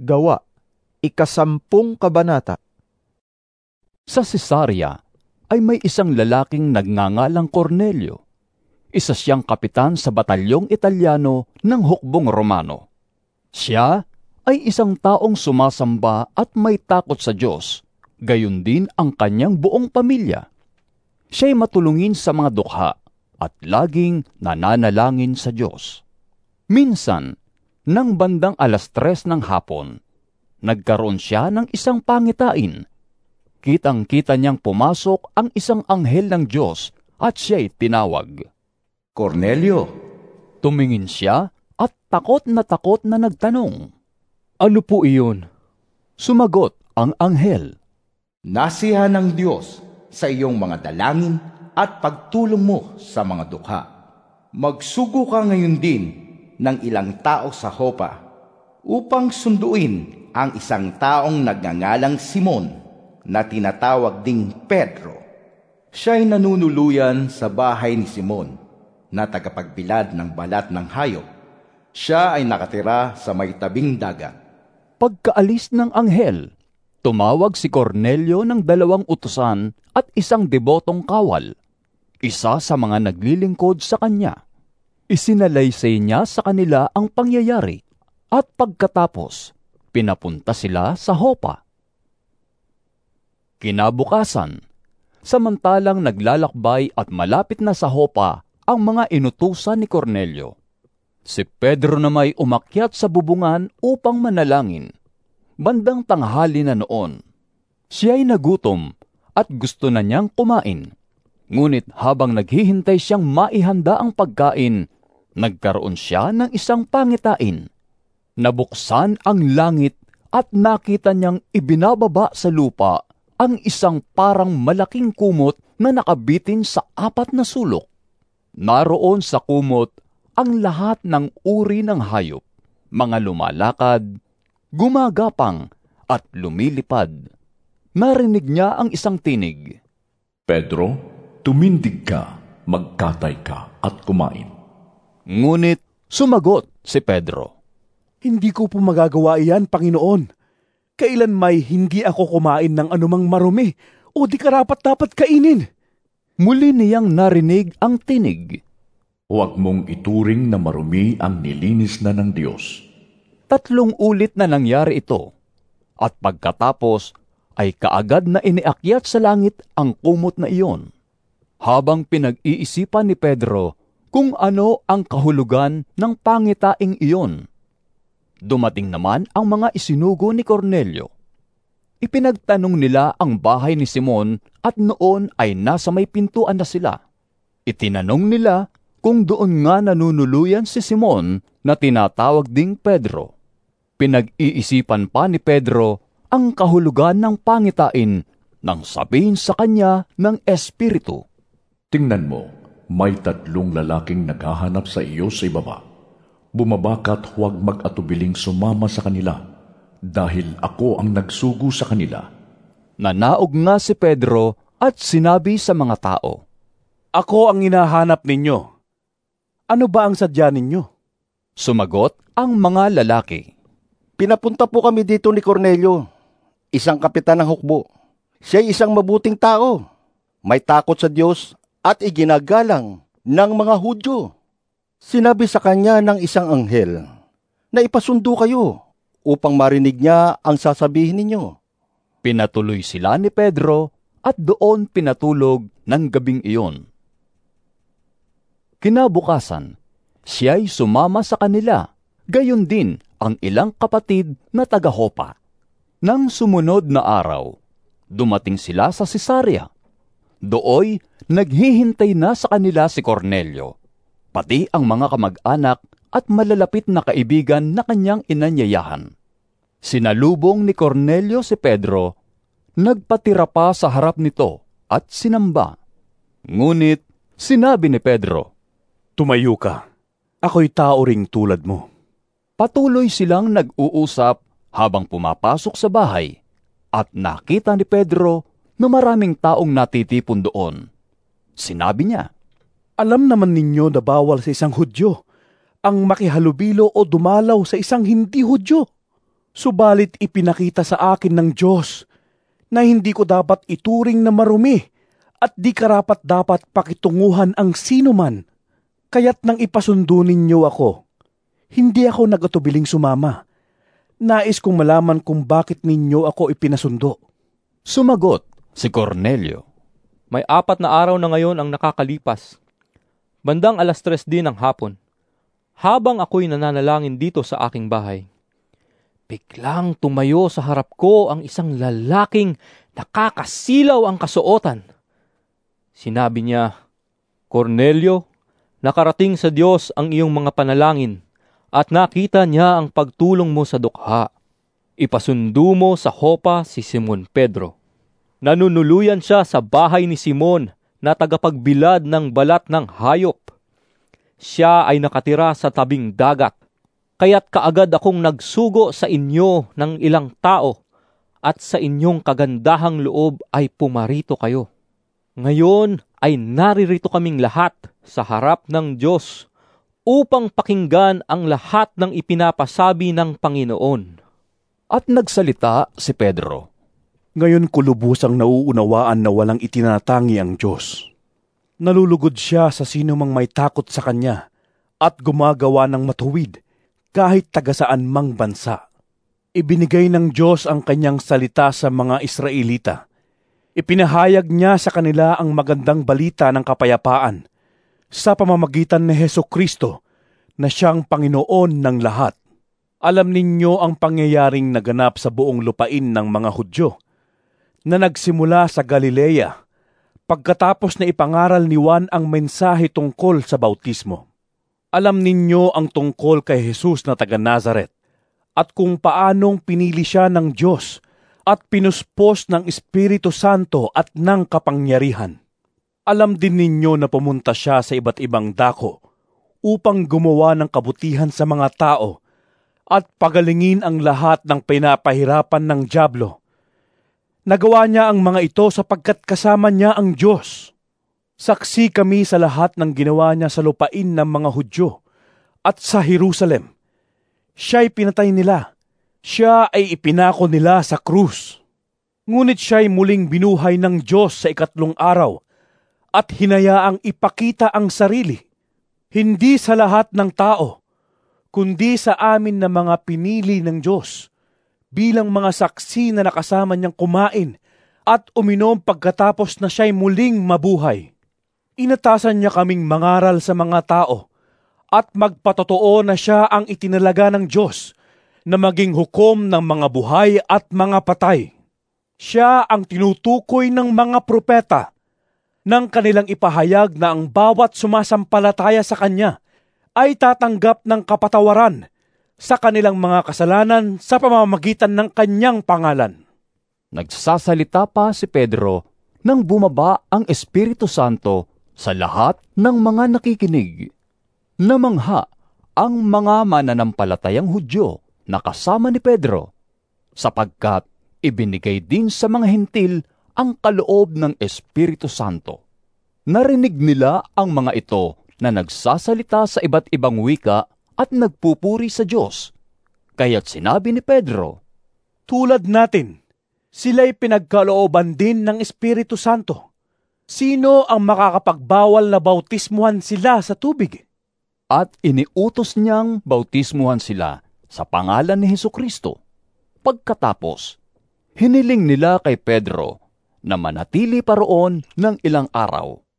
Gawa, 10 kabanata. Sa Cesarea ay may isang lalaking nagngangalang Cornelio. Isa siyang kapitan sa batalyong Italyano ng hukbong Romano. Siya ay isang taong sumasamba at may takot sa Diyos, gayon din ang kanyang buong pamilya. Siya'y matulungin sa mga dukha at laging nananalangin sa Diyos. Minsan, nang bandang 3:00 ng hapon, nagkaroon siya ng isang pangitain. Kitang-kita niyang pumasok ang isang anghel ng Diyos at siya'y tinawag. Cornelio! Tumingin siya at takot na nagtanong. Ano po iyon? Sumagot ang anghel. Nasiyahan ng Diyos sa iyong mga dalangin at pagtulong mo sa mga dukha. Magsugo ka ngayon din ng ilang tao sa Jopa upang sunduin ang isang taong nagngangalang Simon na tinatawag ding Pedro. Siya'y nanunuluyan sa bahay ni Simon na tagapagbilad ng balat ng hayop. Siya ay nakatira sa may tabing dagat. Pagkaalis ng anghel, tumawag si Cornelio ng 2 utusan at isang debotong kawal, isa sa mga naglilingkod sa kanya. Isinalaysay niya sa kanila ang pangyayari at pagkatapos, pinapunta sila sa Jopa. Kinabukasan, samantalang naglalakbay at malapit na sa Jopa ang mga inutusan ni Cornelio, si Pedro na may umakyat sa bubungan upang manalangin. Bandang tanghali na noon, siya'y nagutom at gusto na niyang kumain. Ngunit habang naghihintay siyang maihanda ang pagkain, nagkaroon siya ng isang pangitain. Nabuksan ang langit at nakita niyang ibinababa sa lupa ang isang parang malaking kumot na nakabitin sa 4 na sulok. Naroon sa kumot ang lahat ng uri ng hayop, mga lumalakad, gumagapang at lumilipad. Narinig niya ang isang tinig. Pedro, tumindig ka, magkatay ka at kumain. Ngunit sumagot si Pedro. Hindi ko po magagawa iyan, Panginoon. Kailan may hindi ako kumain ng anumang marumi o di karapat-dapat kainin? Muli niyang narinig ang tinig. Huwag mong ituring na marumi ang nilinis na ng Diyos. 3 ulit na nangyari ito, at pagkatapos ay kaagad na iniakyat sa langit ang kumot na iyon. Habang pinag-iisipan ni Pedro kung ano ang kahulugan ng pangitaing iyon, dumating naman ang mga isinugo ni Cornelio. Ipinagtanong nila ang bahay ni Simon at noon ay nasa may pintuan na sila. Itinanong nila kung doon nga nanunuluyan si Simon na tinatawag ding Pedro. Pinag-iisipan pa ni Pedro ang kahulugan ng pangitain nang sabihin sa kanya ng Espiritu. Tingnan mo, may 3 lalaking naghahanap sa iyo sa ibaba. Bumaba ka't huwag mag-atubiling sumama sa kanila, dahil ako ang nagsugo sa kanila. Nanaog nga si Pedro at sinabi sa mga tao, Ako ang hinahanap ninyo. Ano ba ang sadya ninyo? Sumagot ang mga lalaki. Pinapunta po kami dito ni Cornelio, isang kapitan ng hukbo. Siya'y isang mabuting tao, may takot sa Diyos at iginagalang ng mga Hudyo. Sinabi sa kanya ng isang anghel na ipasundo kayo upang marinig niya ang sasabihin ninyo. Pinatuloy sila ni Pedro at doon pinatulog ng gabing iyon. Kinabukasan, siya'y sumama sa kanila, gayon din ang ilang kapatid na taga-Jopa. Nang sumunod na araw, dumating sila sa Cesarea. Dooy, naghihintay na sa kanila si Cornelio, pati ang mga kamag-anak at malalapit na kaibigan na kanyang inanyayahan. Sinalubong ni Cornelio si Pedro, nagpatira pa sa harap nito at sinamba. Ngunit sinabi ni Pedro, Tumayo ka. Ako'y tao ring tulad mo. Patuloy silang nag-uusap habang pumapasok sa bahay at nakita ni Pedro na maraming taong natitipon doon. Sinabi niya, Alam naman ninyo na bawal sa isang Hudyo ang makihalubilo o dumalaw sa isang hindi Hudyo. Subalit ipinakita sa akin ng Diyos na hindi ko dapat ituring na marumi at di karapat-dapat pakitunguhan ang sino man. Kaya't nang ipasundo ninyo ako, hindi ako nag-atubiling sumama. Nais kong malaman kung bakit ninyo ako ipinasundo. Sumagot si Cornelio. May 4 na araw na ngayon ang nakakalipas. Bandang 3:00 din ng hapon. Habang ako'y nananalangin dito sa aking bahay, biglang tumayo sa harap ko ang isang lalaking nakakasilaw ang kasuotan. Sinabi niya, Cornelio, nakarating sa Diyos ang iyong mga panalangin at nakita niya ang pagtulong mo sa dukha. Ipasundo mo sa Jopa si Simon Pedro. Nanunuluyan siya sa bahay ni Simon na tagapagbilad ng balat ng hayop. Siya ay nakatira sa tabing dagat, kaya't kaagad akong nagsugo sa inyo ng ilang tao at sa inyong kagandahang loob ay pumarito kayo. Ngayon ay naririto kaming lahat sa harap ng Diyos upang pakinggan ang lahat ng ipinapasabi ng Panginoon. At nagsalita si Pedro. Ngayon ko lubusang nauunawaan na walang itinatangi ang Diyos. Nalulugod siya sa sino mang may takot sa Kanya at gumagawa ng matuwid kahit tagasaan mang bansa. Ibinigay ng Diyos ang Kanyang salita sa mga Israelita. Ipinahayag niya sa kanila ang magandang balita ng kapayapaan sa pamamagitan ni Hesukristo na siyang Panginoon ng lahat. Alam ninyo ang pangyayaring naganap sa buong lupain ng mga Hudyo na nagsimula sa Galilea pagkatapos na ipangaral ni Juan ang mensahe tungkol sa bautismo. Alam ninyo ang tungkol kay Jesus na taga Nazaret at kung paanong pinili siya ng Diyos at pinuspos ng Espiritu Santo at ng kapangyarihan. Alam din ninyo na pumunta siya sa iba't ibang dako upang gumawa ng kabutihan sa mga tao at pagalingin ang lahat ng pinapahirapan ng dyablo. Nagawa niya ang mga ito sapagkat kasama niya ang Diyos. Saksi kami sa lahat ng ginawa niya sa lupain ng mga Hudyo at sa Jerusalem. Siya'y pinatay nila. Siya ay ipinako nila sa krus. Ngunit siya'y muling binuhay ng Diyos sa 3 araw at hinayaang ipakita ang sarili. Hindi sa lahat ng tao, kundi sa amin na mga pinili ng Diyos, bilang mga saksi na nakasama niyang kumain at uminom pagkatapos na siya'y muling mabuhay. Inatasan niya kaming mangaral sa mga tao at magpatotoo na siya ang itinalaga ng Diyos na maging hukom ng mga buhay at mga patay. Siya ang tinutukoy ng mga propeta nang kanilang ipahayag na ang bawat sumasampalataya sa Kanya ay tatanggap ng kapatawaran sa kanilang mga kasalanan sa pamamagitan ng Kanyang pangalan. Nagsasalita pa si Pedro nang bumaba ang Espiritu Santo sa lahat ng mga nakikinig. Namangha ang mga mananampalatayang Hudyo na kasama ni Pedro, sapagkat ibinigay din sa mga Hentil ang kaloob ng Espiritu Santo. Narinig nila ang mga ito na nagsasalita sa iba't ibang wika at nagpupuri sa Diyos. Kaya't sinabi ni Pedro, Tulad natin, sila'y pinagkalooban din ng Espiritu Santo. Sino ang makakapagbawal na bautismuhan sila sa tubig? At iniutos niyang bautismuhan sila sa pangalan ni Hesukristo. Pagkatapos, hiniling nila kay Pedro na manatili pa roon ng ilang araw.